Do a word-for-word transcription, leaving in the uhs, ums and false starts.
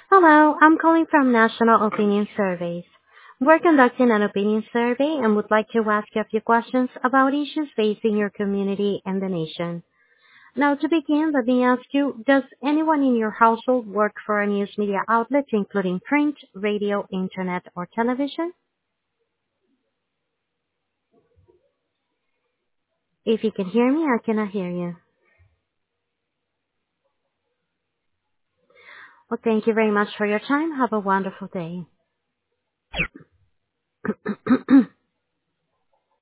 Hello, I'm calling from National Opinion Surveys. We're conducting an opinion survey and would like to ask you a few questions about issues facing your community and the nation. Now, to begin, let me ask you, does anyone in your household work for a news media outlet, including print, radio, internet, or television? If you can hear me, I cannot hear you. Well, thank you very much for your time. Have a wonderful day.